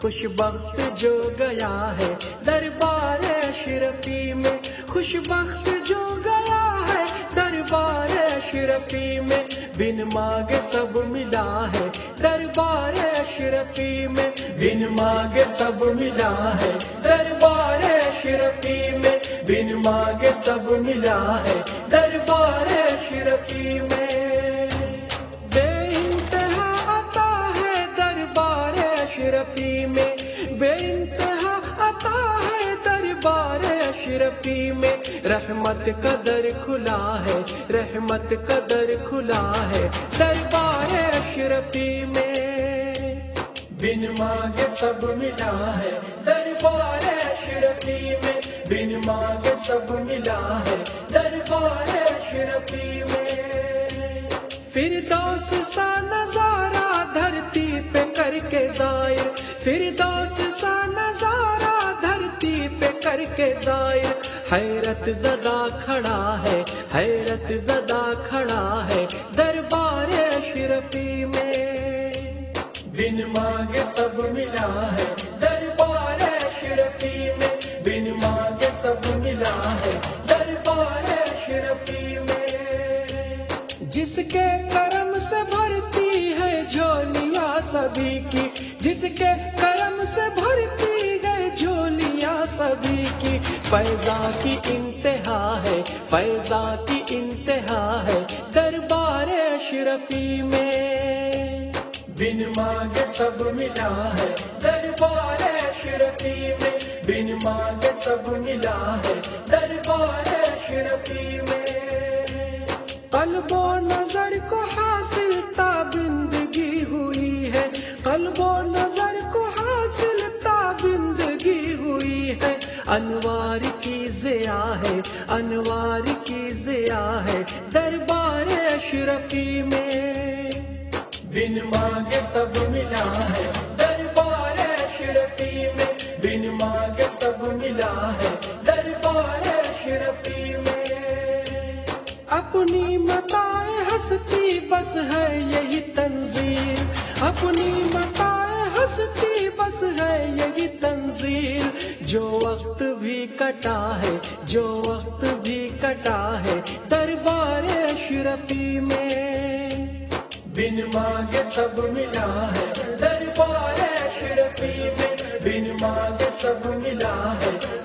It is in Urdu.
خوش بخت جو گیا ہے دربار اشرفی میں، خوش بخت جو گیا ہے دربار اشرفی میں، بن مانگے سب ملا ہے دربار اشرفی میں، بن مانگے سب ملا ہے دربار اشرفی میں، بن مانگے سب ملا ہے دربار اشرفی میں، بے انتہا عطا ہے دربار اشرفی میں، بے انتہا عطا ہے دربار اشرفی میں، رحمت کا در کھلا ہے، رحمت کا در کھلا ہے دربار اشرفی میں، بن مانگے سب ملا ہے دربار اشرفی میں، بن مانگے سب ملا ہے دربار اشرفی میں، فردوس سا نظارہ دھرتی پہ کر کے ظاہر، فردوس سا نظارہ دھرتی پہ کر کے ظاہر، حیرت زدہ کھڑا ہے، حیرت زدہ کھڑا ہے دربار اشرفی میں، بن مانگے سب ملا ہے دربار اشرفی میں، بن مانگے سب ملا ہے دربار اشرفی میں، جس کے کرم سے بھرتی ہے جھولیاں سبھی کی، جس کے کرم سے بھرتی ہے جھولیاں سبھی کی، فیضاں کی انتہا ہے، فیضاں کی انتہا ہے دربار اشرفی میں، بن مانگے سب ملا ہے دربار اشرفی میں، بن مانگے سب ملا ہے دربار اشرفی میں، قلب و نظر کو حاصل تابندگی ہوئی ہے، قلب و نظر کو حاصل تابندگی ہوئی ہے، انوار کی ضیا ہے، انوار کی ضیا ہے دربار اشرفی میں، بن مانگے سب ملا ہے دربار اشرفی میں، بن مانگے سب ملا ہے دربار اشرفی میں، اپنی متاع ہستی بس ہے یہی تنزیل، اپنی متاع ہستی بس ہے یہی تنزیل، جو وقت بھی کٹا ہے، جو وقت بھی کٹا ہے دربار اشرفی میں، بن مانگے سب ملا ہے دربار اشرفی میں، بن مانگے سب ملا ہے